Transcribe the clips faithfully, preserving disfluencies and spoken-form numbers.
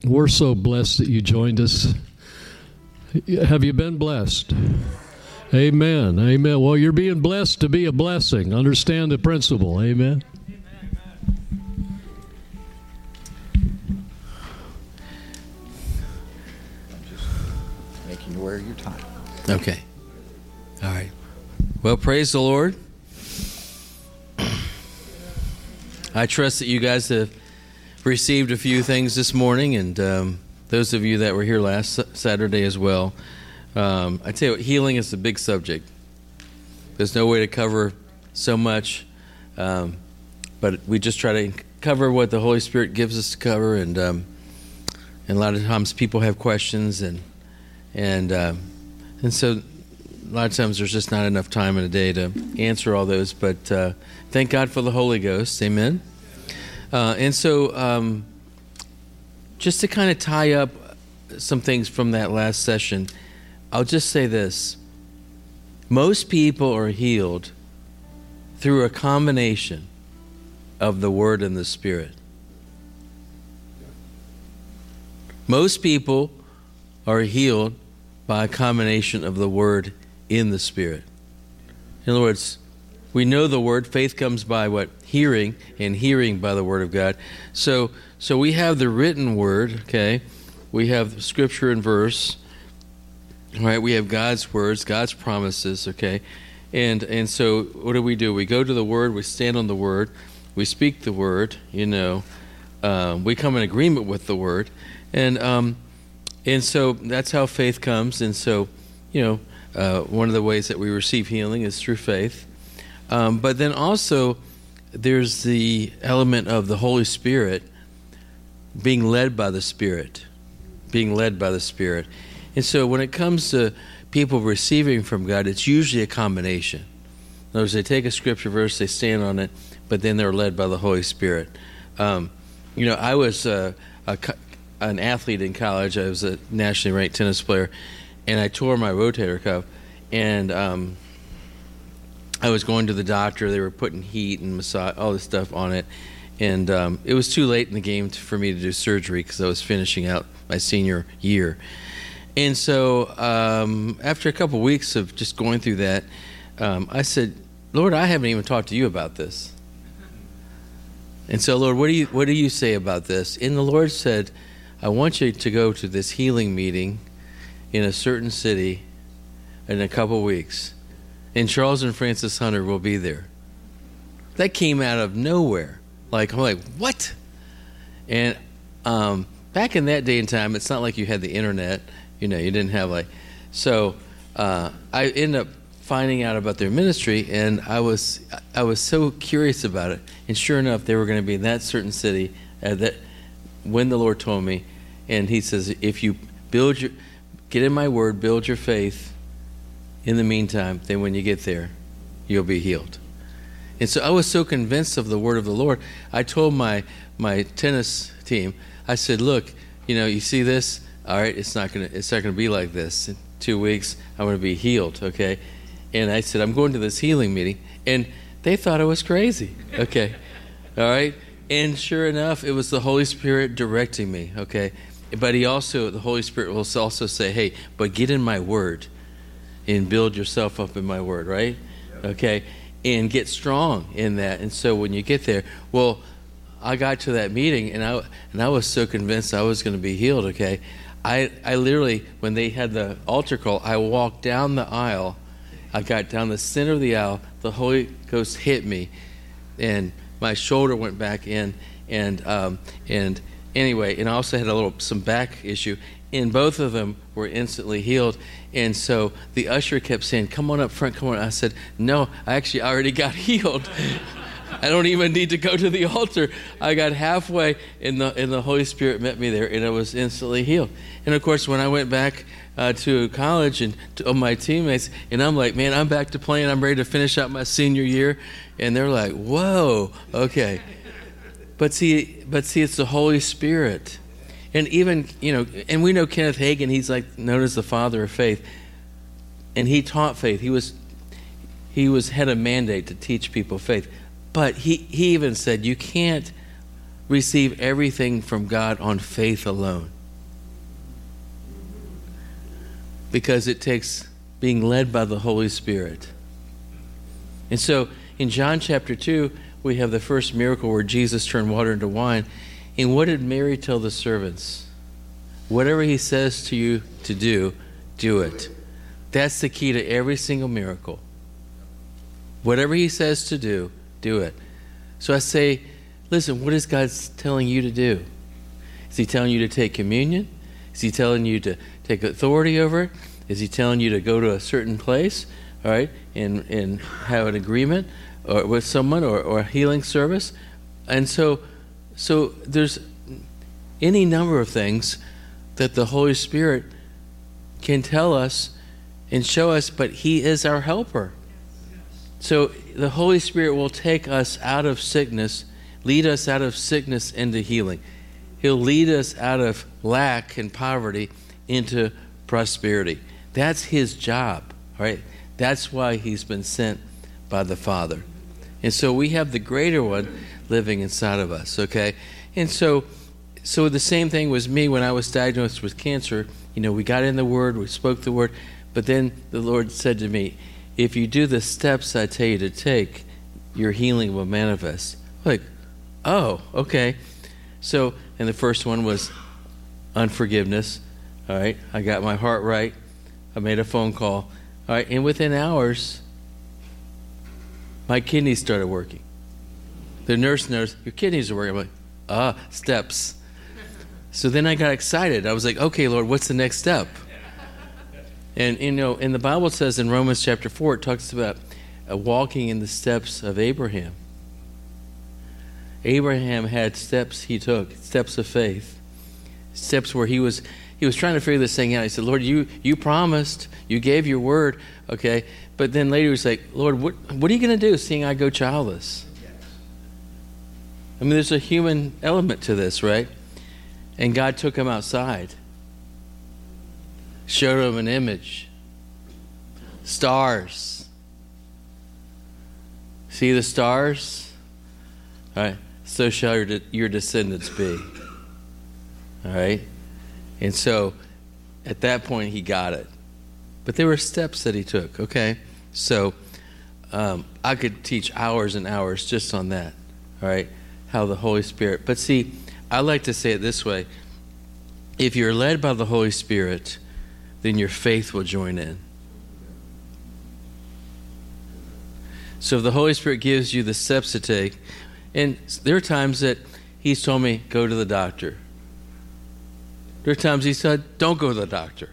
We're so blessed that you joined us. Have you been blessed? Amen. Amen. Well, you're being blessed to be a blessing. Understand the principle. Amen. I'm just making you aware of your time. Okay. All right. Well, praise the Lord. I trust that you guys have received a few things this morning, and um, those of you that were here last Saturday as well. Um, I tell you what, healing is a big subject. There's no way to cover so much, um, but we just try to cover what the Holy Spirit gives us to cover, and um, and a lot of times people have questions, and and um, and so a lot of times there's just not enough time in a day to answer all those. But uh, thank God for the Holy Ghost, amen. Uh, and so, um, just to kind of tie up some things from that last session, I'll just say this. Most people are healed through a combination of the Word and the Spirit. Most people are healed by a combination of the Word in the Spirit. In other words, we know the Word. Faith comes by what? Hearing, and hearing by the Word of God. So so we have the written Word, okay? We have Scripture and verse, right? We have God's words, God's promises, okay? And and so what do we do? We go to the Word, we stand on the Word, we speak the Word, you know. Um, we come in agreement with the Word. And, um, and so that's how faith comes. And so, you know, uh, one of the ways that we receive healing is through faith. Um, but then also, there's the element of the Holy Spirit being led by the Spirit, being led by the Spirit. And so when it comes to people receiving from God, it's usually a combination. In other words, they take a scripture verse, they stand on it, but then they're led by the Holy Spirit. Um, you know, I was uh, a, an athlete in college. I was a nationally ranked tennis player, and I tore my rotator cuff, and um, I was going to the doctor. They were putting heat and massage, all this stuff on it. And um, it was too late in the game to, for me to do surgery because I was finishing out my senior year. And so um, after a couple of weeks of just going through that, um, I said, Lord, I haven't even talked to you about this. And so, Lord, what do you what do you say about this? And the Lord said, I want you to go to this healing meeting in a certain city in a couple of weeks. And Charles and Francis Hunter will be there. That came out of nowhere. Like, I'm like, what? And um, back in that day and time, it's not like you had the internet. You know, you didn't have like... So uh, I ended up finding out about their ministry, and I was I was so curious about it. And sure enough, they were going to be in that certain city uh, that when the Lord told me. And he says, if you build your... Get in my word, build your faith. In the meantime, then when you get there, you'll be healed. And so I was so convinced of the word of the Lord, I told my my tennis team, I said, look, you know, you see this? All right, it's not gonna it's not gonna be like this. In two weeks, I'm gonna be healed, okay? And I said, I'm going to this healing meeting. And they thought I was crazy. Okay. All right. And sure enough, it was the Holy Spirit directing me, okay? But he also, the Holy Spirit will also say, hey, but get in my word. And build yourself up in my word, right? Yep. Okay? And get strong in that. And so when you get there, well, I got to that meeting, and I and I was so convinced I was going to be healed, okay? I, I literally, when they had the altar call, I walked down the aisle. I got down the center of the aisle. The Holy Ghost hit me, and my shoulder went back in. And um, and anyway, and I also had a little some back issue. And both of them were instantly healed. And so the usher kept saying, come on up front, come on. I said, no, I actually already got healed. I don't even need to go to the altar. I got halfway, and the and the Holy Spirit met me there, and I was instantly healed. And of course, when I went back uh, to college and to oh, my teammates, and I'm like, man, I'm back to playing. I'm ready to finish out my senior year. And they're like, whoa, okay. But see, but see, it's the Holy Spirit. And even, you know, and we know Kenneth Hagin, he's like known as the father of faith. And he taught faith. He was he was had a mandate to teach people faith. But he, he even said you can't receive everything from God on faith alone. Because it takes being led by the Holy Spirit. And so in John chapter two, we have the first miracle where Jesus turned water into wine. And what did Mary tell the servants? Whatever he says to you to do, do it. That's the key to every single miracle. Whatever he says to do, do it. So I say, listen, what is God telling you to do? Is he telling you to take communion? Is he telling you to take authority over it? Is he telling you to go to a certain place, all right, and, and have an agreement or with someone or, or a healing service? And so, so there's any number of things that the Holy Spirit can tell us and show us, but he is our helper. So the Holy Spirit will take us out of sickness, lead us out of sickness into healing. He'll lead us out of lack and poverty into prosperity. That's his job, right? That's why he's been sent by the Father. And so we have the greater one living inside of us, okay? And so so the same thing was me when I was diagnosed with cancer. You know, we got in the Word, we spoke the Word, but then the Lord said to me, if you do the steps I tell you to take, your healing will manifest. Like, oh, okay. So, and the first one was unforgiveness. All right, I got my heart right. I made a phone call. All right, and within hours, my kidneys started working. The nurse knows, your kidneys are working. I'm like, ah, steps. So then I got excited. I was like, okay, Lord, what's the next step? And, you know, and the Bible says in Romans chapter four, it talks about uh, walking in the steps of Abraham. Abraham had steps he took, steps of faith, steps where he was he was trying to figure this thing out. He said, Lord, you you promised, you gave your word, okay? But then later he was like, Lord, what, what are you going to do seeing I go childless? I mean, there's a human element to this, right? And God took him outside. Showed him an image. Stars. See the stars? All right. So shall your, de- your descendants be. All right. And so at that point he got it. But there were steps that he took. Okay. So um, I could teach hours and hours just on that. All right. How the Holy Spirit. But see, I like to say it this way. If you're led by the Holy Spirit, then your faith will join in. So if the Holy Spirit gives you the steps to take, and there are times that he's told me, go to the doctor. There are times he said, don't go to the doctor.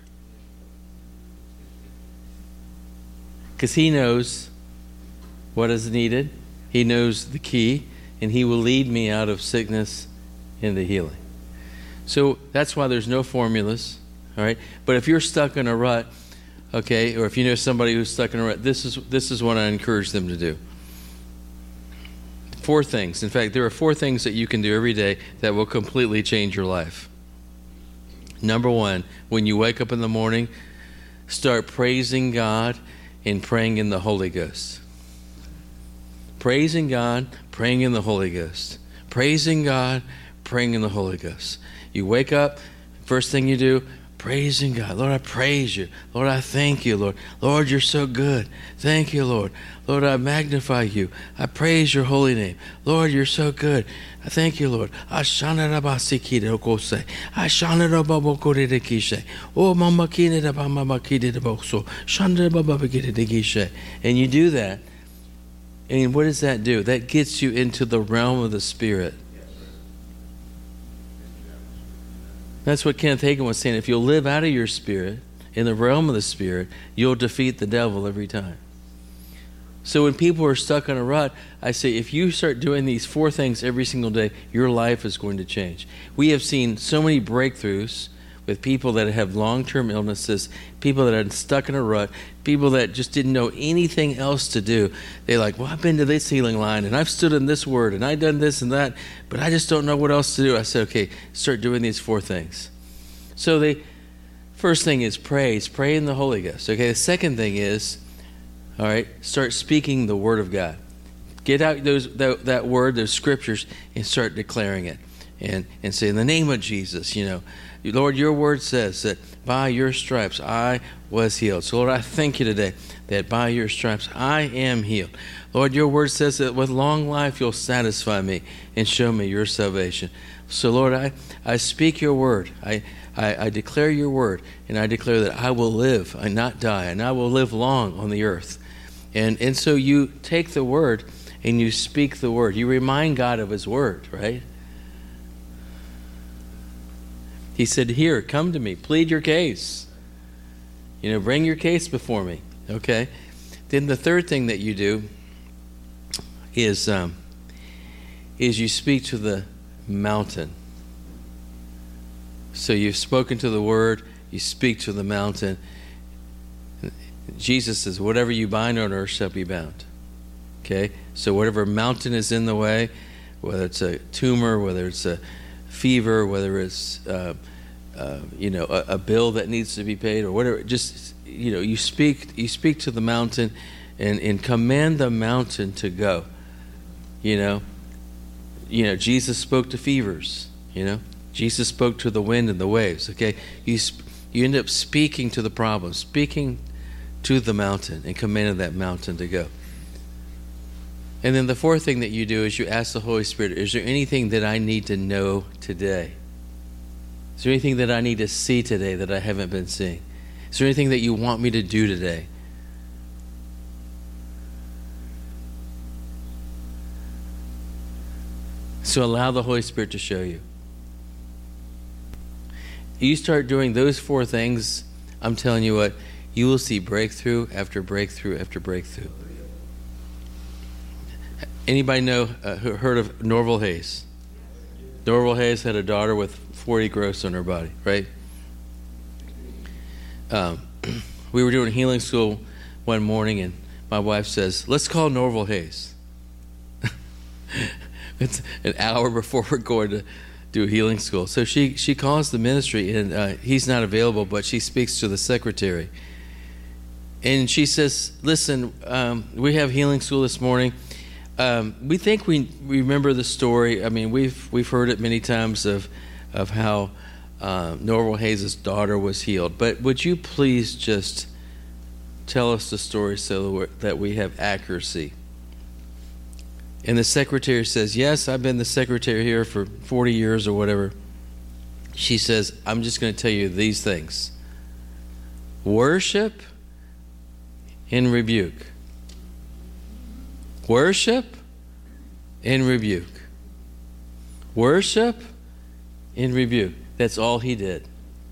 Because he knows what is needed. He knows the key, and he will lead me out of sickness into healing. So that's why there's no formulas. All right, but if you're stuck in a rut, okay, or if you know somebody who's stuck in a rut, this is this is what I encourage them to do. Four things. In fact, there are four things that you can do every day that will completely change your life. Number one, when you wake up in the morning, start praising God and praying in the Holy Ghost. Praising God, praying in the Holy Ghost. Praising God, praying in the Holy Ghost. You wake up, first thing you do, praising God. Lord, I praise you. Lord, I thank you, Lord. Lord, you're so good. Thank you, Lord. Lord, I magnify you. I praise your holy name. Lord, you're so good. I thank you, Lord. I And you do that. And what does that do? That gets you into the realm of the Spirit. That's what Kenneth Hagin was saying. If you'll live out of your spirit, in the realm of the Spirit, you'll defeat the devil every time. So when people are stuck in a rut, I say, if you start doing these four things every single day, your life is going to change. We have seen so many breakthroughs with people that have long-term illnesses, people that are stuck in a rut, people that just didn't know anything else to do. They're like, well, I've been to this healing line, and I've stood in this word, and I've done this and that, but I just don't know what else to do. I said, okay, start doing these four things. So the first thing is praise. Pray in the Holy Ghost. Okay, the second thing is, all right, start speaking the word of God. Get out those that, that word, those scriptures, and start declaring it. and, and say, in the name of Jesus, you know, Lord, your word says that by your stripes I was healed. So, Lord, I thank you today that by your stripes I am healed. Lord, your word says that with long life you'll satisfy me and show me your salvation. So, Lord, I, I speak your word. I, I, I declare your word, and I declare that I will live and not die, and I will live long on the earth. And, and so you take the word and you speak the word. You remind God of his word, right? He said, here, come to me, plead your case. You know, bring your case before me, okay? Then the third thing that you do is, um, is you speak to the mountain. So you've spoken to the word, you speak to the mountain. Jesus says, whatever you bind on earth shall be bound. Okay? So whatever mountain is in the way, whether it's a tumor, whether it's a fever, whether it's uh, uh, you know a, a bill that needs to be paid or whatever, just you know you speak you speak to the mountain and, and command the mountain to go. You know, you know Jesus spoke to fevers. You know, Jesus spoke to the wind and the waves. Okay, you sp- you end up speaking to the problem, speaking to the mountain, and commanding that mountain to go. And then the fourth thing that you do is you ask the Holy Spirit, is there anything that I need to know today? Is there anything that I need to see today that I haven't been seeing? Is there anything that you want me to do today? So allow the Holy Spirit to show you. You start doing those four things, I'm telling you what, you will see breakthrough after breakthrough after breakthrough. Anybody know, uh, who heard of Norval Hayes? Norval Hayes had a daughter with forty growths on her body, right? Um, we were doing healing school one morning, and my wife says, let's call Norval Hayes. It's an hour before we're going to do healing school. So she, she calls the ministry, and uh, he's not available, but she speaks to the secretary. And she says, listen, um, we have healing school this morning. Um, we think we remember the story. I mean, we've we've heard it many times of of how uh, Norval Hayes' daughter was healed. But would you please just tell us the story so that we have accuracy? And the secretary says, yes, I've been the secretary here for forty years or whatever. She says, I'm just going to tell you these things. Worship and rebuke. Worship and rebuke. Worship and rebuke. That's all he did.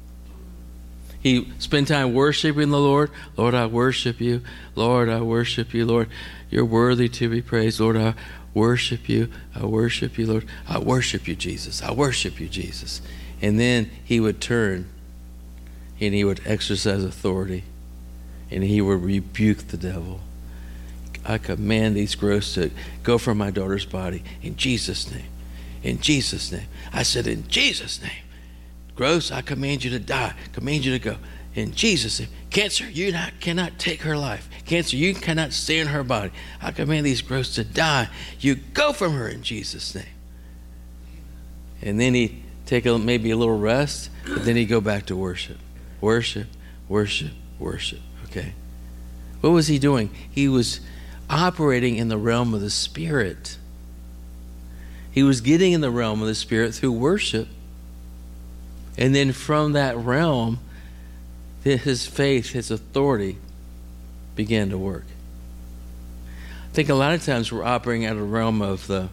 He spent time worshiping the Lord. Lord, I worship you. Lord, I worship you. Lord, you're worthy to be praised. Lord, I worship you. I worship you, Lord. I worship you, Jesus. I worship you, Jesus. And then he would turn and he would exercise authority and he would rebuke the devil. I command these growths to go from my daughter's body in Jesus' name. In Jesus' name. I said, in Jesus' name. Growths, I command you to die. Command you to go. In Jesus' name. Cancer, you not, cannot take her life. Cancer, you cannot stay in her body. I command these growths to die. You go from her in Jesus' name. And then he'd take a, maybe a little rest, but then he'd go back to worship. Worship, worship, worship. Okay? What was he doing? He was operating in the realm of the Spirit. He was getting in the realm of the Spirit through worship. And then from that realm, his faith, his authority began to work. I think a lot of times we're operating out of the realm of the,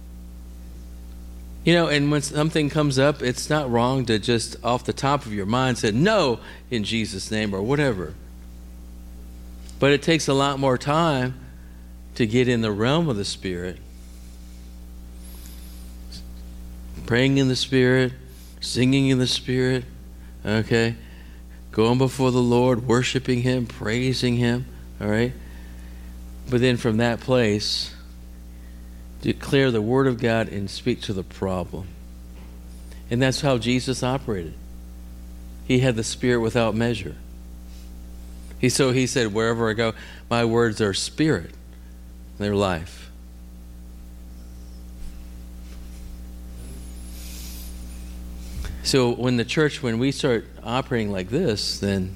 you know, and when something comes up, it's not wrong to just off the top of your mind say, no, in Jesus' name or whatever. But it takes a lot more time to get in the realm of the Spirit. Praying in the Spirit, singing in the Spirit, okay? Going before the Lord, worshiping Him, praising Him, all right? But then from that place, declare the Word of God and speak to the problem. And that's how Jesus operated. He had the Spirit without measure. He so he said, wherever I go, my words are spirit, they're life. So when the church, when we start operating like this, then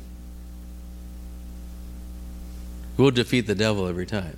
we'll defeat the devil every time.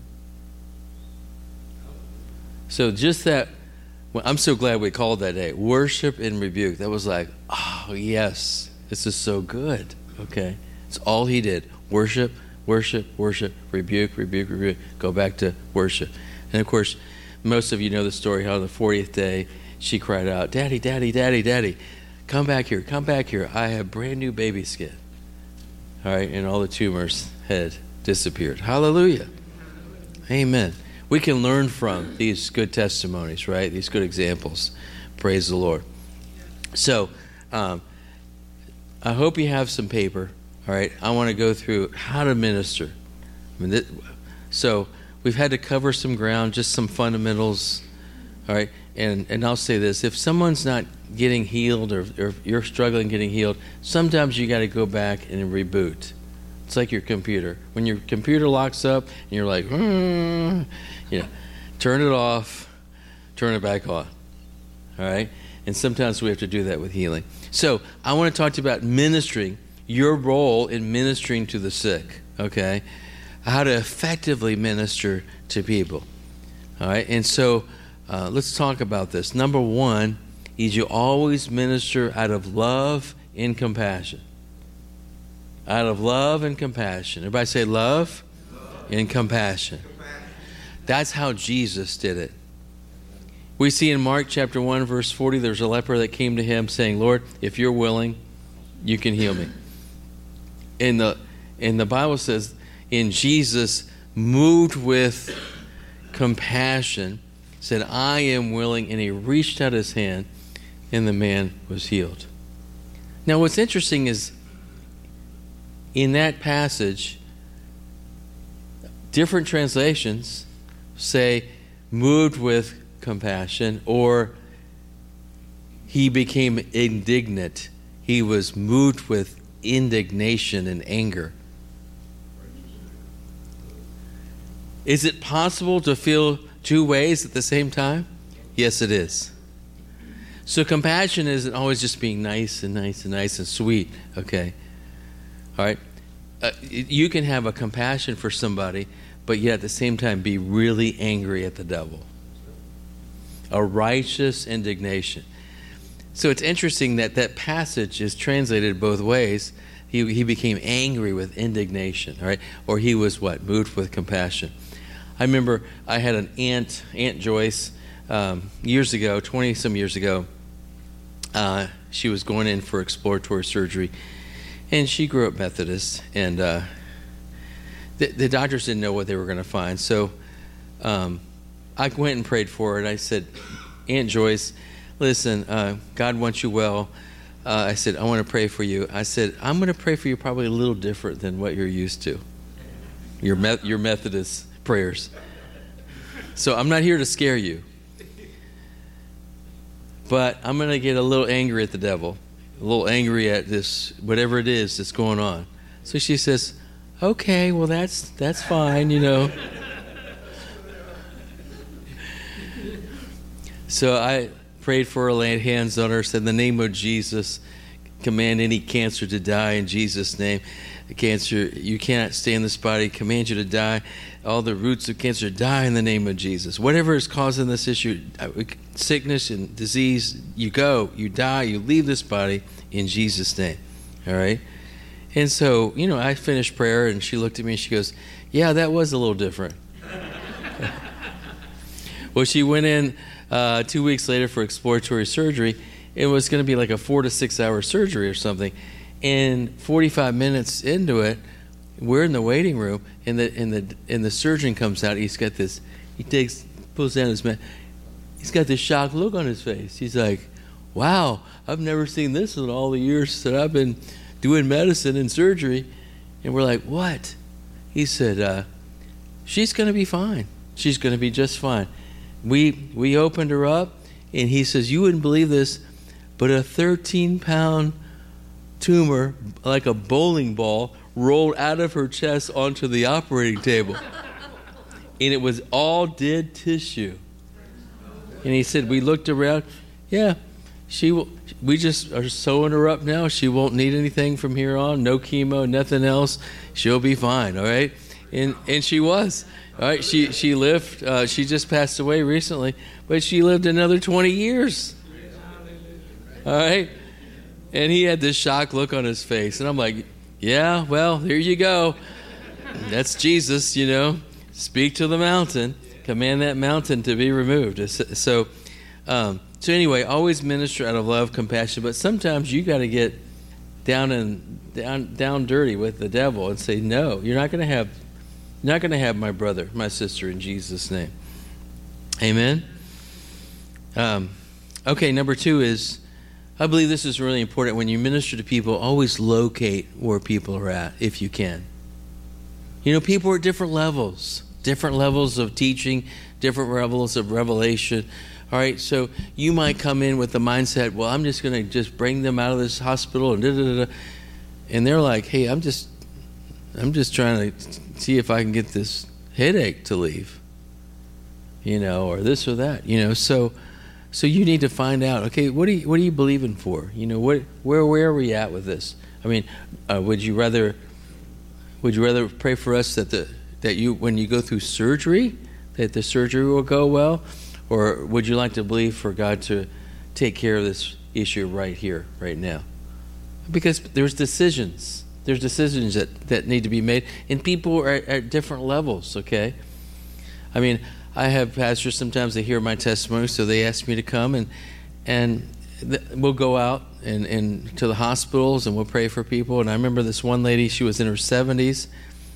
So just that, well, I'm so glad we called that day, worship and rebuke. That was like, oh, yes, this is so good. Okay. It's all he did. Worship, worship, worship, rebuke, rebuke, rebuke, go back to worship. And of course, most of you know the story how on the fortieth day, she cried out, Daddy, Daddy, Daddy, Daddy, come back here, come back here. I have brand new baby skin. All right, and all the tumors had disappeared. Hallelujah. Amen. We can learn from these good testimonies, right? These good examples. Praise the Lord. So, um, I hope you have some paper. All right, I want to go through how to minister. I mean, this, so we've had to cover some ground, just some fundamentals. All right, and and I'll say this: if someone's not getting healed, or, or if you're struggling getting healed, sometimes you got to go back and reboot. It's like your computer. When your computer locks up and you're like, hmm, you know, turn it off, turn it back on. All right? And sometimes we have to do that with healing. So I want to talk to you about ministering, your role in ministering to the sick, okay? How to effectively minister to people. All right? And so uh, let's talk about this. Number one is you always minister out of love and compassion. Out of love and compassion. Everybody say love, love. and compassion. compassion. That's how Jesus did it. We see in Mark chapter one, verse forty, there's a leper that came to him saying, Lord, if you're willing, you can heal me. And the, and the Bible says, in Jesus, moved with compassion, said, I am willing, and he reached out his hand, and the man was healed. Now what's interesting is, in that passage, different translations say moved with compassion, or he became indignant. He was moved with indignation and anger. Is it possible to feel two ways at the same time? Yes, it is. So compassion isn't always just being nice and nice and nice and sweet, okay? All right, uh, you can have a compassion for somebody, but yet at the same time be really angry at the devil. A righteous indignation. So it's interesting that that passage is translated both ways. He, he became angry with indignation, all right? Or he was what? Moved with compassion. I remember I had an aunt, Aunt Joyce, um, years ago, twenty-some years ago. Uh, she was going in for exploratory surgery. And she grew up Methodist, and uh, the, the doctors didn't know what they were going to find. So um, I went and prayed for her, and I said, Aunt Joyce, listen, uh, God wants you well. Uh, I said, I want to pray for you. I said, I'm going to pray for you probably a little different than what you're used to, your, Me- your Methodist prayers. So I'm not here to scare you. But I'm going to get a little angry at the devil. A little angry at this, whatever it is that's going on. So she says, okay, well, that's that's fine, you know. So I prayed for her, laid hands on her, said, in the name of Jesus, command any cancer to die in Jesus' name. The cancer, you cannot stay in this body, command you to die. All the roots of cancer die in the name of Jesus. Whatever is causing this issue, sickness and disease, you go, you die, you leave this body in Jesus' name. All right? And so, you know, I finished prayer, and she looked at me and she goes, yeah, that was a little different. Well, she went in uh, two weeks later for exploratory surgery. It was going to be like a four to six hour surgery or something. And forty-five minutes into it, we're in the waiting room, and the and the and the surgeon comes out. He's got this. He takes pulls down his man. He's got this shocked look on his face. He's like, "Wow, I've never seen this in all the years that I've been doing medicine and surgery." And we're like, "What?" He said, uh, "She's going to be fine. She's going to be just fine." We we opened her up, and he says, "You wouldn't believe this, but a thirteen pound tumor, like a bowling ball, rolled out of her chest onto the operating table. And it was all dead tissue." And he said, we looked around. Yeah, she will, we just are sewing her up now. She won't need anything from here on. No chemo, nothing else. She'll be fine, all right? And and she was. All right, she, she lived, uh, she just passed away recently, but she lived another twenty years. All right? And he had this shocked look on his face. And I'm like, yeah, well, here you go. That's Jesus, you know. Speak to the mountain. Command that mountain to be removed. So, um, so anyway, always minister out of love, compassion. But sometimes you got to get down and down, down dirty with the devil and say, no, you're not going to have, you're not going to have my brother, my sister, in Jesus' name. Amen. Um, okay, number two is, I believe this is really important. When you minister to people, always locate where people are at, if you can. You know, people are at different levels, different levels of teaching, different levels of revelation. All right, so you might come in with the mindset, well, I'm just going to just bring them out of this hospital, and da, da, da, and they're like, hey, I'm just, I'm just trying to see if I can get this headache to leave, you know, or this or that, you know. So, so you need to find out, okay, what are you, what are you believing for? You know, what, where, where are we at with this? I mean, uh, would you rather, would you rather pray for us that the, that you, when you go through surgery, that the surgery will go well? Or would you like to believe for God to take care of this issue right here, right now? Because there's decisions. There's decisions that, that need to be made. And people are at, at different levels, okay? I mean, I have pastors, sometimes they hear my testimony, so they ask me to come, and and th- we'll go out and, and to the hospitals, and we'll pray for people. And I remember this one lady, she was in her seventies,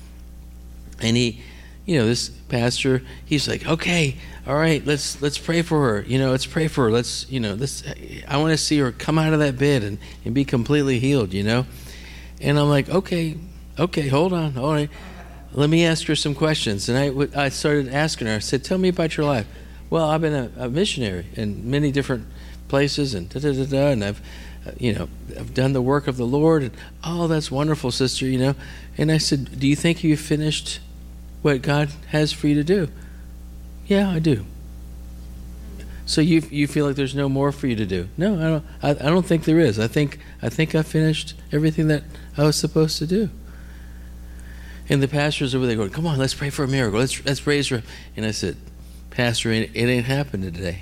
and he, you know, this pastor, he's like, okay, all right, let's let's pray for her. You know, let's pray for her. Let's, you know, this. I want to see her come out of that bed and, and be completely healed, you know. And I'm like, okay, okay, hold on, all right. Let me ask her some questions. And I, w- I started asking her. I said, tell me about your life. Well, I've been a, a missionary in many different places, and da da da da. And I've, uh, you know, I've done the work of the Lord. And oh, that's wonderful, sister. You know. And I said, do you think you've finished what God has for you to do? Yeah, I do. So you you feel like there's no more for you to do? No, I don't. I, I don't think there is. I think I think I finished everything that I was supposed to do. And the pastor's over there going, come on, let's pray for a miracle. Let's let's raise her. And I said, Pastor, it ain't happening today.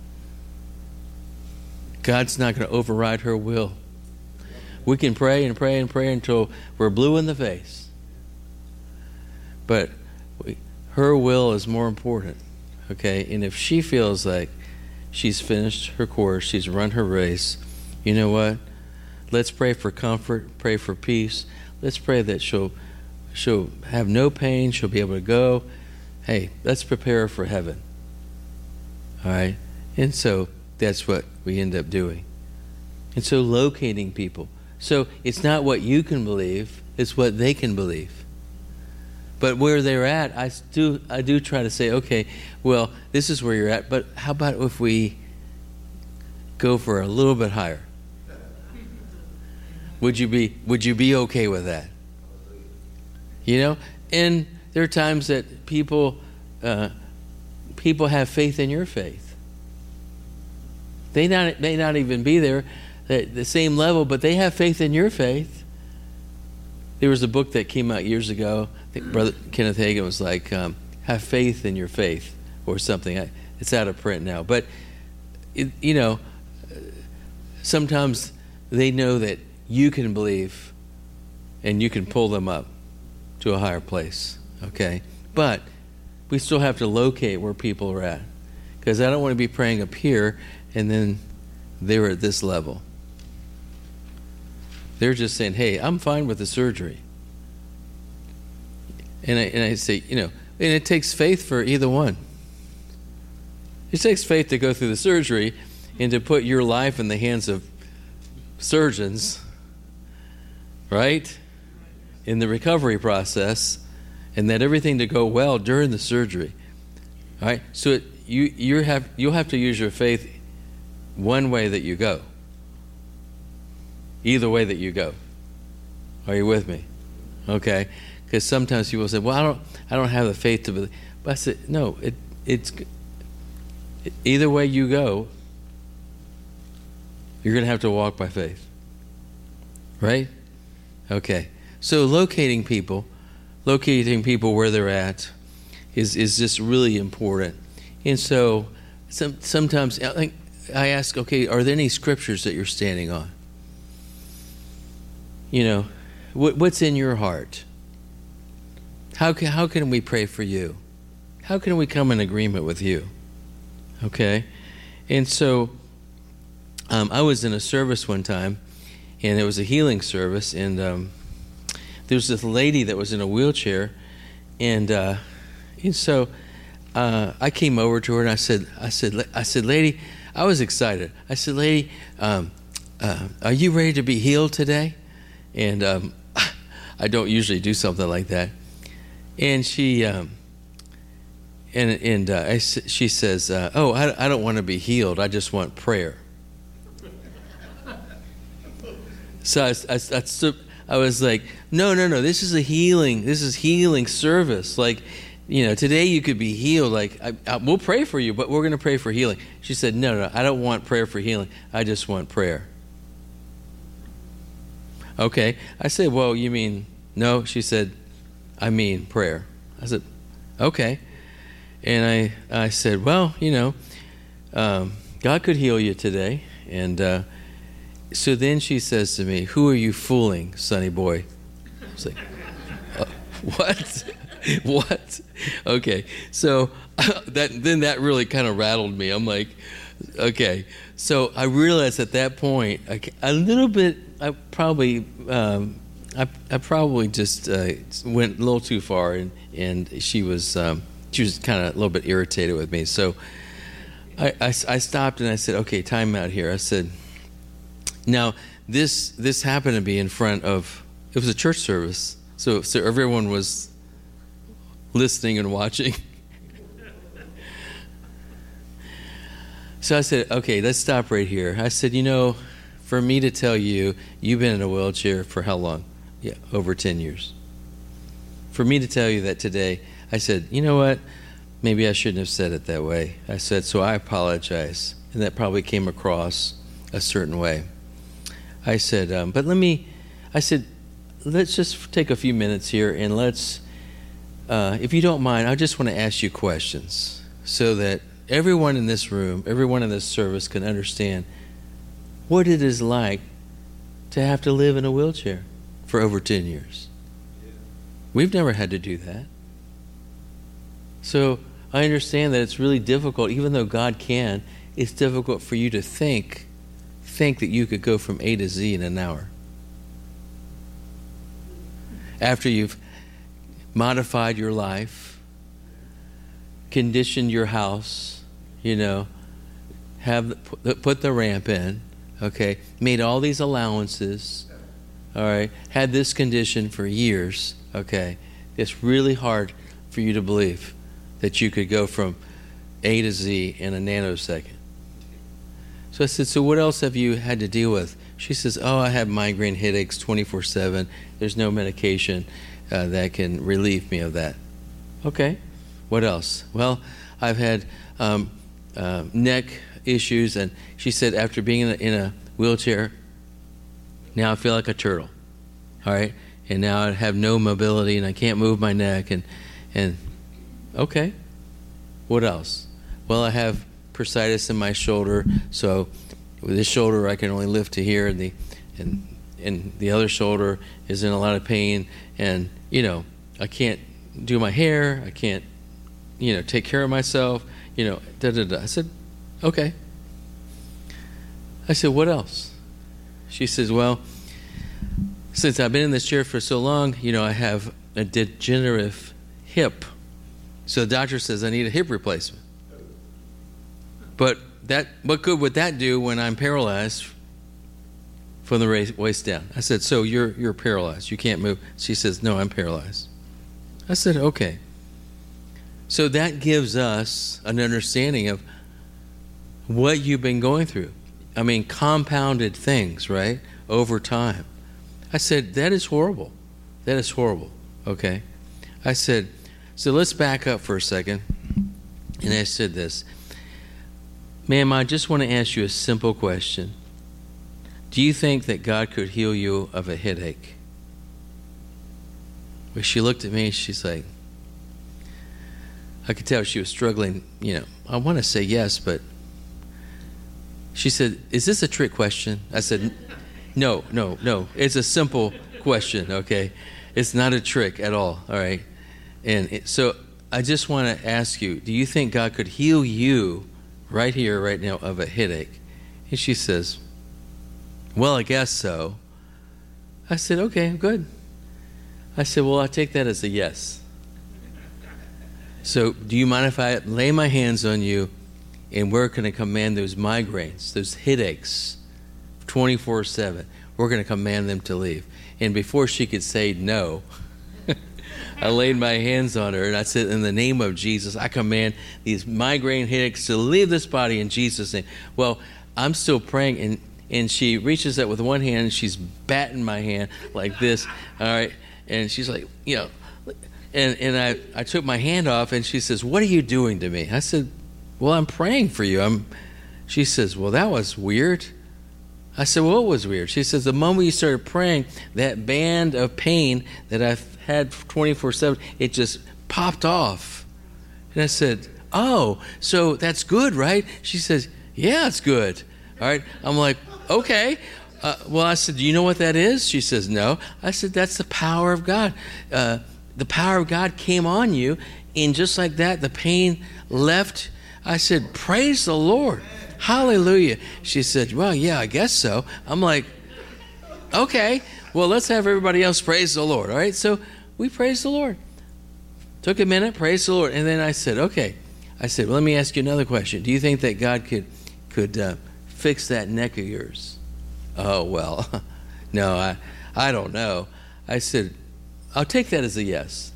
God's not going to override her will. We can pray and pray and pray until we're blue in the face. But we, her will is more important, okay? And if she feels like she's finished her course, she's run her race, you know what? Let's pray for comfort, pray for peace. Let's pray that she'll she'll have no pain, she'll be able to go. Hey, let's prepare her for heaven. All right? And so that's what we end up doing. And so locating people. So it's not what you can believe, it's what they can believe. But where they're at, I do I do try to say, okay, well, this is where you're at, but how about if we go for a little bit higher? Would you be would you be okay with that? You know? And there are times that people uh, people have faith in your faith. They not may not even be there at the same level, but they have faith in your faith. There was a book that came out years ago. I think Brother Kenneth Hagin was like, um, have faith in your faith or something. I, it's out of print now. But, it, you know, sometimes they know that you can believe and you can pull them up to a higher place, okay? But we still have to locate where people are at, because I don't want to be praying up here and then they're at this level. They're just saying, hey, I'm fine with the surgery. And I, and I say, you know, and it takes faith for either one. It takes faith to go through the surgery and to put your life in the hands of surgeons, right? In the recovery process, and that everything to go well during the surgery. All right? So it, you you have you'll have to use your faith one way that you go. Either way that you go. Are you with me? Okay. Because sometimes people say, well, I don't I don't have the faith to believe. But I said, no, it it's it, either way you go, You're going to have to walk by faith. Right? Okay. So locating people, locating people where they're at is, is just really important. And so some, sometimes I, think I ask, okay, are there any scriptures that you're standing on? You know, what, what's in your heart? How can, how can we pray for you? How can we come in agreement with you? Okay? And so um, I was in a service one time, and it was a healing service, and um, there was this lady that was in a wheelchair, and uh, and so uh, I came over to her and I said, I said, I said, lady, I was excited. I said, lady, um, uh, are you ready to be healed today? And um, I don't usually do something like that. And she, um, and and uh, I, she says, uh, oh, I, I don't want to be healed. I just want prayer. So I, I, I, I was like, no, no, no. This is a healing. This is healing service. Like, you know, today you could be healed. Like, I, I, we'll pray for you, but we're going to pray for healing. She said, no, no, I don't want prayer for healing. I just want prayer. Okay. I said, well, you mean, no? She said, I mean prayer. I said, okay. And I, I said, well, you know, um, God could heal you today. And uh, so then she says to me, who are you fooling, sonny boy? I was like, uh, what? What? Okay. So uh, that then that really kind of rattled me. I'm like, okay. So I realized at that point, I, a little bit, I probably, um, I, I probably just uh, went a little too far, and, and she was, um, she was kind of a little bit irritated with me. So I, I, I stopped and I said, okay, time out here. I said, now this this happened to be in front of, it was a church service, so so everyone was listening and watching. So I said, okay, let's stop right here. I said, you know, for me to tell you, you've been in a wheelchair for how long? Yeah, over ten years. For me to tell you that today, I said, you know what? Maybe I shouldn't have said it that way. I said, so I apologize. And that probably came across a certain way. I said, um, but let me, I said, let's just take a few minutes here and let's, uh, if you don't mind, I just want to ask you questions so that everyone in this room, everyone in this service can understand what it is like to have to live in a wheelchair for over ten years. We've never had to do that. So I understand that it's really difficult, even though God can, it's difficult for you to think think that you could go from A to Z in an hour. After you've modified your life, conditioned your house, you know, have put the ramp in, okay, made all these allowances, all right, had this condition for years, okay, it's really hard for you to believe that you could go from A to Z in a nanosecond. So I said, so what else have you had to deal with? She says, oh, I have migraine headaches twenty-four seven. There's no medication uh, that can relieve me of that. Okay. What else? Well, I've had um, uh, neck issues. And she said, after being in a, in a wheelchair, now I feel like a turtle. All right. And now I have no mobility and I can't move my neck. And, and okay. What else? Well, I have bursitis in my shoulder, so with this shoulder I can only lift to here, and the and and the other shoulder is in a lot of pain, and you know I can't do my hair, I can't you know take care of myself, you know da da da. I said, okay. I said, what else? She says, well, since I've been in this chair for so long, you know I have a degenerative hip, so the doctor says I need a hip replacement. But that, what good would that do when I'm paralyzed from the waist down? I said, so you're you're paralyzed. You can't move. She says, no, I'm paralyzed. I said, okay. So that gives us an understanding of what you've been going through. I mean, compounded things, right, over time. I said, that is horrible. That is horrible, okay? I said, so let's back up for a second. And I said this. Ma'am, I just want to ask you a simple question. do you think that God could heal you of a headache? Well, she looked at me, she's like, I could tell she was struggling, you know, I want to say yes, but she said, is this a trick question? I said, no, no, no. It's a simple question, okay? It's not a trick at all, all right? And it, so I just want to ask you, do you think God could heal you right here, right now, of a headache? And she says, well, I guess so. I said, okay, good. I said, well, I'll take that as a yes. So do you mind if I lay my hands on you and we're going to command those migraines, those headaches, twenty-four seven. We're going to command them to leave. And before she could say no, I laid my hands on her and I said, in the name of Jesus, I command these migraine headaches to leave this body in Jesus' name. Well, I'm still praying, and, and she reaches out with one hand and she's batting my hand like this, all right? And she's like, you know, and, and I, I took my hand off and she says, what are you doing to me? I said, well, I'm praying for you. I'm. She says, well, that was weird. I said, well, it was weird. She says, the moment you started praying, that band of pain that I've had twenty-four seven, it just popped off. And I said, oh, so that's good, right? She says, yeah, it's good. All right. I'm like, okay. Uh, well, I said, do you know what that is? She says, no. I said, that's the power of God. Uh, the power of God came on you, and just like that, the pain left. I said, praise the Lord. Hallelujah. She said, well, yeah, I guess so. I'm like, okay, well, let's have everybody else praise the Lord. All right, so we praised the Lord. Took a minute, praised the Lord. And then I said, okay. I said, well, let me ask you another question. Do you think that God could, could uh, fix that neck of yours? Oh, well, no, I, I don't know. I said, I'll take that as a yes.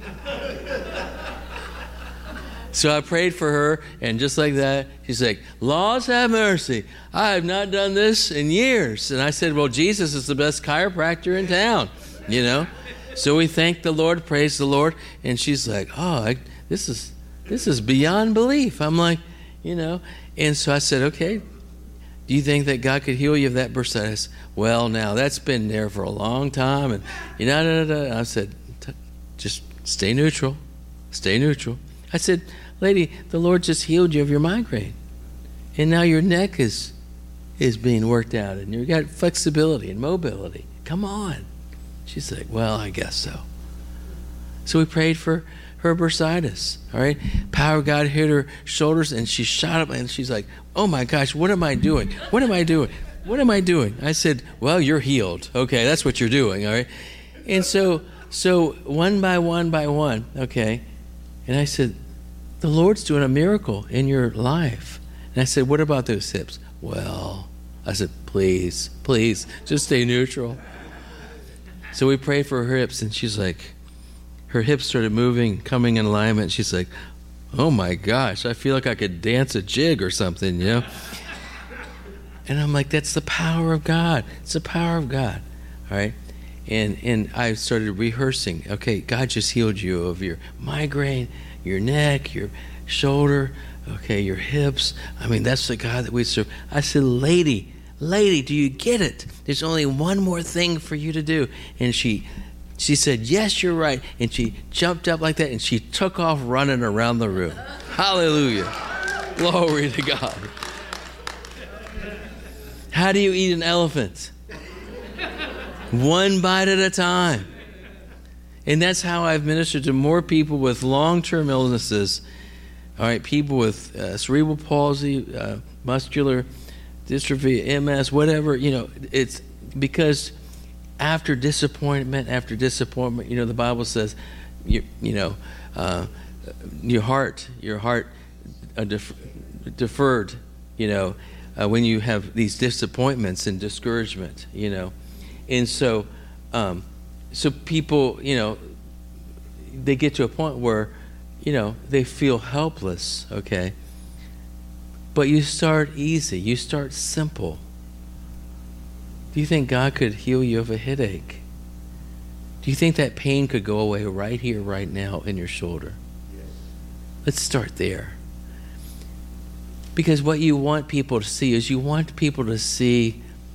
So I prayed for her, and just like that, she's like, Laws have mercy. I have not done this in years. And I said, well, Jesus is the best chiropractor in town, you know. So we thanked the Lord, praised the Lord, and she's like, oh, I, this is this is beyond belief. I'm like, you know. And so I said, okay, do you think that God could heal you of that bursitis? Well, now, that's been there for a long time. And, you know, da, da, da. And I said, just stay neutral. Stay neutral. I said, lady, the Lord just healed you of your migraine. And now your neck is is being worked out, and you've got flexibility and mobility. Come on. She's like, well, I guess so. So we prayed for her bursitis, all right? Power of God hit her shoulders, and she shot up, and she's like, oh, my gosh, what am I doing? What am I doing? What am I doing? I said, well, you're healed. Okay, that's what you're doing, all right? And so, so one by one by one, okay, and I said, the Lord's doing a miracle in your life. And I said, what about those hips? Well, I said, please, please, just stay neutral. So we prayed for her hips, and she's like, her hips started moving, coming in alignment. She's like, oh my gosh, I feel like I could dance a jig or something, you know? And I'm like, that's the power of God. It's the power of God, all right? And and I started rehearsing. Okay, God just healed you of your migraine, your neck, your shoulder, okay, your hips. I mean, that's the God that we serve. I said, lady, lady, do you get it? There's only one more thing for you to do. And she she said, yes, you're right. And she jumped up like that, and she took off running around the room. Hallelujah. Glory to God. How do you eat an elephant? One bite at a time. And that's how I've ministered to more people with long-term illnesses. All right, people with uh, cerebral palsy, uh, muscular dystrophy, M S, whatever, you know, it's because after disappointment, after disappointment, you know, the Bible says, you, you know, uh, your heart, your heart uh, def- deferred, you know, uh, when you have these disappointments and discouragement, you know. And so, um, so people, you know, they get to a point where, you know, they feel helpless, okay? But you start easy. You start simple. Do you think God could heal you of a headache? Do you think that pain could go away right here, right now in your shoulder? Yes. Let's start there. Because what you want people to see is you want people to see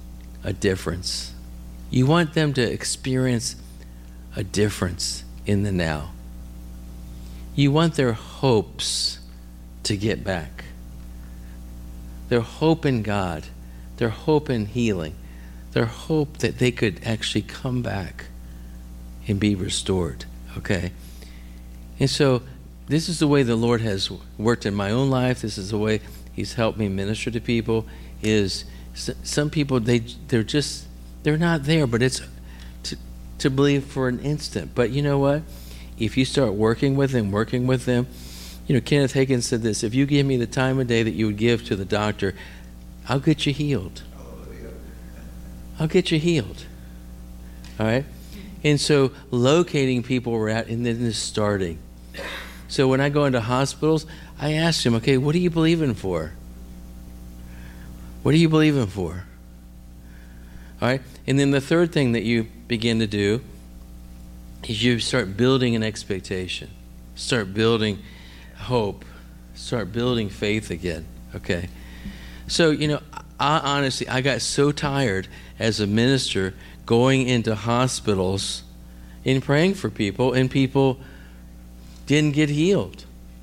a difference. You want them to experience a difference in the now. You want their hopes to get back. Their hope in God, their hope in healing, their hope that they could actually come back and be restored, okay? And so this is the way the Lord has worked in my own life. This is the way he's helped me minister to people, is some people, they, they're just, they're not there, but it's to, to believe for an instant. But you know what? If you start working with them, working with them, you know, Kenneth Hagin said this, if you give me the time of day that you would give to the doctor, I'll get you healed. I'll get you healed. All right? And so locating people we're at and then just starting. So when I go into hospitals, I ask them, okay, what are you believing for? What are you believing for? All right? And then the third thing that you begin to do is you start building an expectation. Start building hope. Start building faith again. Okay? So, you know, I honestly, I got so tired as a minister going into hospitals and praying for people, and people didn't get healed.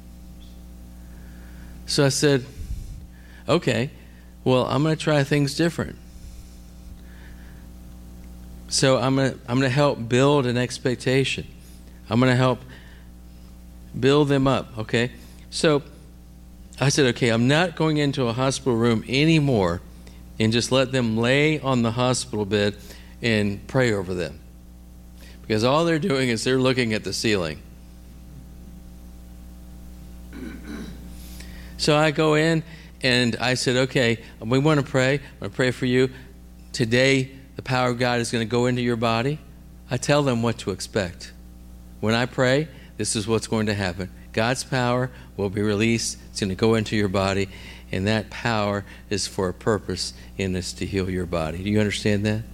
So I said, okay, well, I'm going to try things different. So I'm going to I'm going to help build an expectation. I'm going to help build them up, okay? So I said, okay, I'm not going into a hospital room anymore and just let them lay on the hospital bed and pray over them. Because all they're doing is they're looking at the ceiling. So I go in and I said, okay, we want to pray. I'm going to pray for you. Today, the power of God is going to go into your body. I tell them what to expect. When I pray, this is what's going to happen. God's power will be released. It's going to go into your body. And that power is for a purpose in this to heal your body. Do you understand that?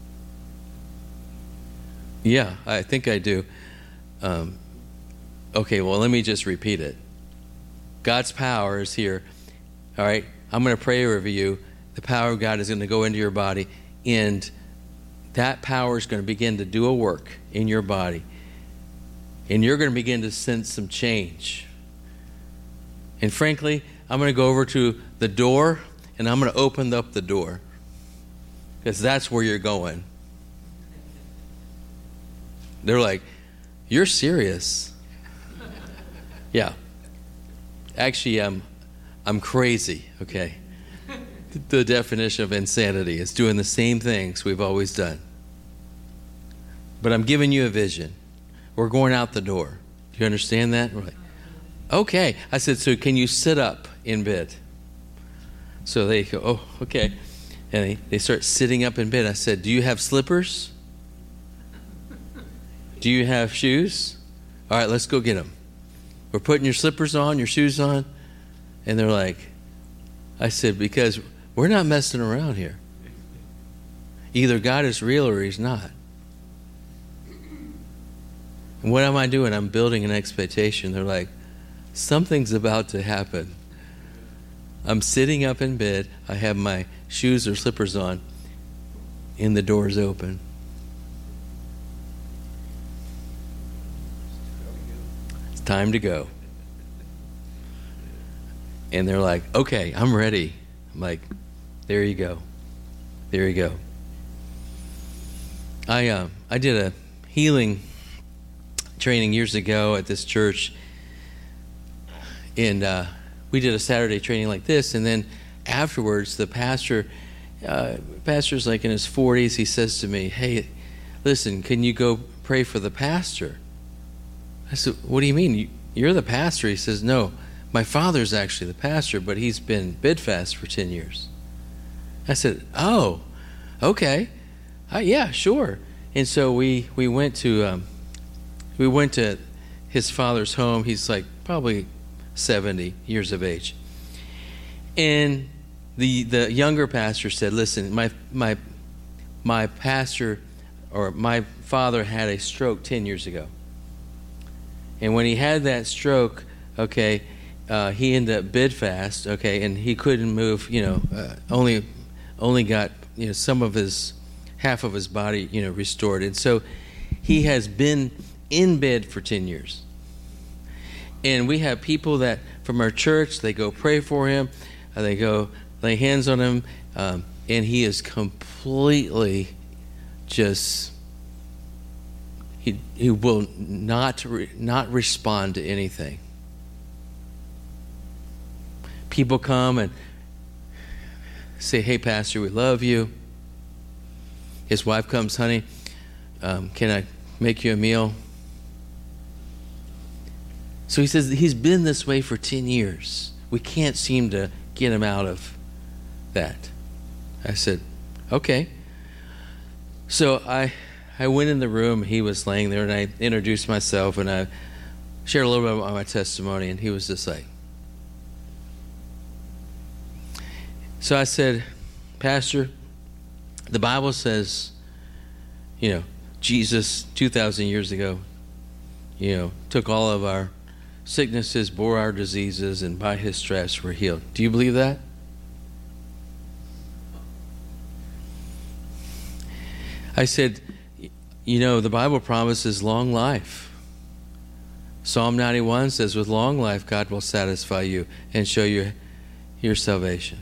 Yeah, I think I do. Um, okay, well, let me just repeat it. God's power is here. All right, I'm going to pray over you. The power of God is going to go into your body, and that power is going to begin to do a work in your body. And you're going to begin to sense some change. And frankly, I'm going to go over to the door, and I'm going to open up the door. Because that's where you're going. They're like, you're serious? Yeah. Actually, I'm, I'm crazy, okay? The definition of insanity is doing the same things we've always done. But I'm giving you a vision. We're going out the door. Do you understand that? We're like, okay. I said, so can you sit up in bed? So they go, oh, okay. And they, they start sitting up in bed. I said, do you have slippers? Do you have shoes? All right, let's go get them. We're putting your slippers on, your shoes on. And they're like, I said, because we're not messing around here. Either God is real or he's not. And what am I doing? I'm building an expectation. They're like, something's about to happen. I'm sitting up in bed. I have my shoes or slippers on, and the door's open. It's time to go. And they're like, okay, I'm ready. I'm like, there you go. There you go. I uh, I did a healing training years ago at this church, and uh, we did a Saturday training like this, and then afterwards the pastor, uh, pastor's like in his forties, he says to me, hey, listen, can you go pray for the pastor? I said, what do you mean? You, you're the pastor? He says, no, my father's actually the pastor, but he's been bedfast for ten years. I said, oh, okay. Uh, yeah, sure. And so we, we went to um, we went to his father's home. He's like probably seventy years of age. And the the younger pastor said, listen, my my my pastor or my father had a stroke ten years ago. And when he had that stroke, okay, uh, he ended up bedfast, okay, and he couldn't move, you know, uh, only only got you know, some of his, half of his body, you know, restored. And so he has been in bed for ten years. And we have people that from our church, they go pray for him, uh, they go lay hands on him, um, and he is completely just, he he will not re, not respond to anything. People come and say, "Hey, Pastor, we love you." His wife comes, "Honey, um, can I make you a meal?" So he says he's been this way for ten years. We can't seem to get him out of that. I said, okay. So I I went in the room. He was laying there, and I introduced myself, and I shared a little bit about my testimony, and he was just like. So I said, "Pastor, the Bible says, you know, Jesus two thousand years ago, you know, took all of our sicknesses, bore our diseases, and by his stripes we're healed. Do you believe that?" I said, "You know, the Bible promises long life. Psalm ninety-one says, with long life God will satisfy you and show you your salvation."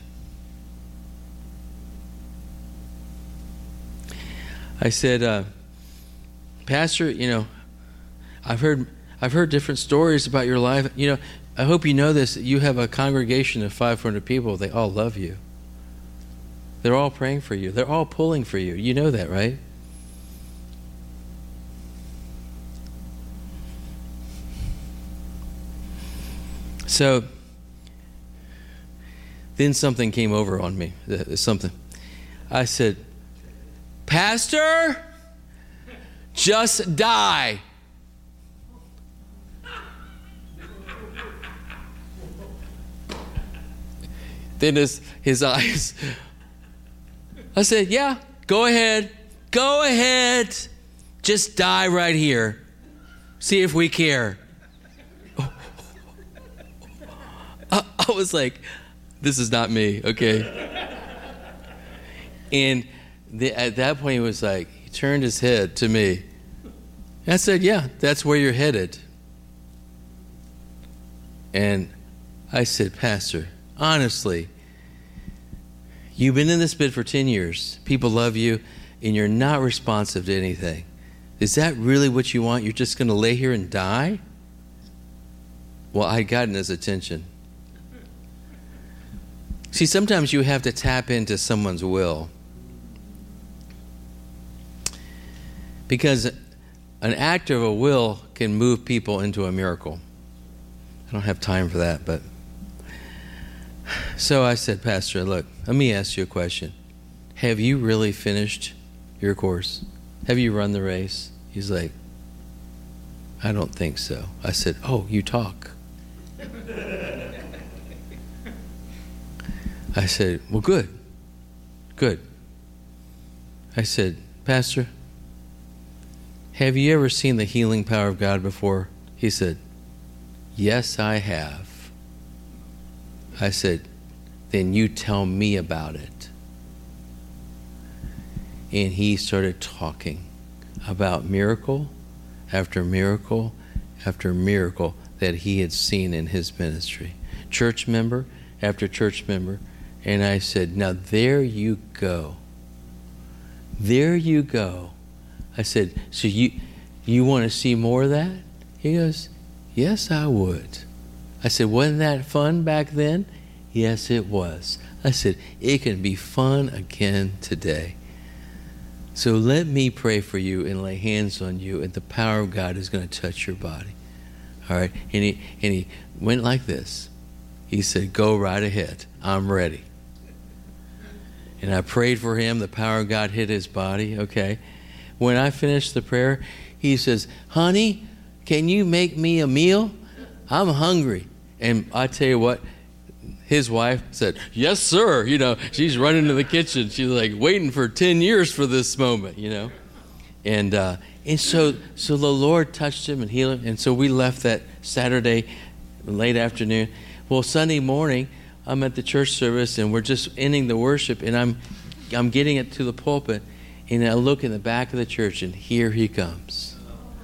I said, uh, "Pastor, you know, I've heard I've heard different stories about your life. You know, I hope you know this. You have a congregation of five hundred people. They all love you. They're all praying for you. They're all pulling for you. You know that, right?" So then something came over on me. Something. I said, "Pastor, just die." Then his, his eyes. I said, "Yeah, go ahead. Go ahead. Just die right here. See if we care." I, I was like, this is not me, okay? And the, at that point, he was like, he turned his head to me. And I said, "Yeah, that's where you're headed." And I said, "Pastor, honestly, you've been in this bed for ten years. People love you, and you're not responsive to anything. Is that really what you want? You're just going to lay here and die?" Well, I'd gotten his attention. See, sometimes you have to tap into someone's will. Because an act of a will can move people into a miracle. I don't have time for that, but... So I said, "Pastor, look, let me ask you a question. Have you really finished your course? Have you run the race?" He's like, "I don't think so." I said, "Oh, you talk." I said, "Well, good, good." I said, "Pastor, have you ever seen the healing power of God before?" He said, "Yes, I have." I said, "Then you tell me about it." And he started talking about miracle after miracle after miracle that he had seen in his ministry. Church member after church member. And I said, "Now there you go. There you go." I said, "So you you want to see more of that?" He goes, "Yes, I would." I said, "Wasn't that fun back then?" Yes, it was. I said, "It can be fun again today." So let me pray for you and lay hands on you, and the power of God is going to touch your body. All right? And he, and he went like this. He said, "Go right ahead. I'm ready." And I prayed for him. The power of God hit his body, okay? When I finished the prayer, he says, "Honey, can you make me a meal? I'm hungry." And I tell you what, his wife said, "Yes, sir." You know, she's running to the kitchen. She's like waiting for ten years for this moment, you know. And uh, and so so the Lord touched him and healed him. And so we left that Saturday late afternoon. Well, Sunday morning, I'm at the church service, and we're just ending the worship, and I'm I'm getting it to the pulpit, and I look in the back of the church, and here he comes.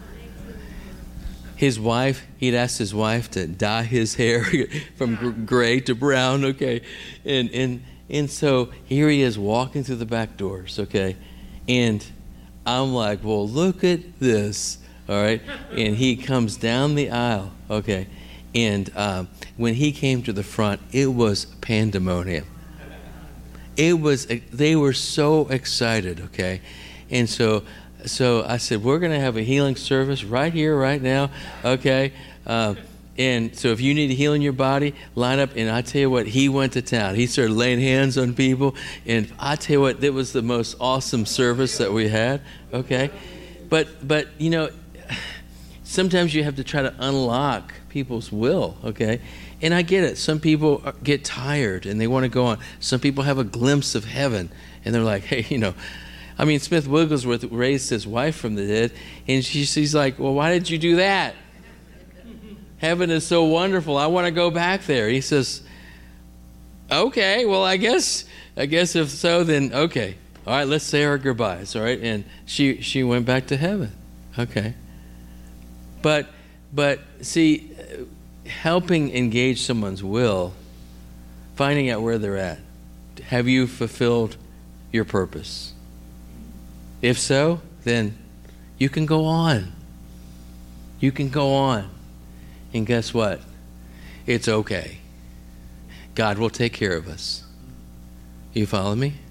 His wife, he'd asked his wife to dye his hair from gr- gray to brown, okay? And and and so here he is walking through the back doors, okay? And I'm like, well, look at this, all right? And he comes down the aisle, okay? And um, when he came to the front, it was pandemonium. It was, they were so excited, okay? And so so I said, we're going to have a healing service right here, right now, okay? Uh, and so if you need a heal in your body, line up. And I tell you what, he went to town. He started laying hands on people. And I tell you what, it was the most awesome service that we had, okay? But, but you know, sometimes you have to try to unlock people's will, okay? And I get it. Some people get tired and they want to go on. Some people have a glimpse of heaven and they're like, hey, you know, I mean, Smith Wigglesworth raised his wife from the dead, and she, she's like, well, why did you do that? Heaven is so wonderful. I want to go back there. He says, okay, well, I guess, I guess if so, then okay. All right, let's say our goodbyes, all right? And she, she went back to heaven. Okay. But, but see, helping engage someone's will, finding out where they're at. Have you fulfilled your purpose? If so, then you can go on. You can go on. And guess what? It's okay. God will take care of us. You follow me?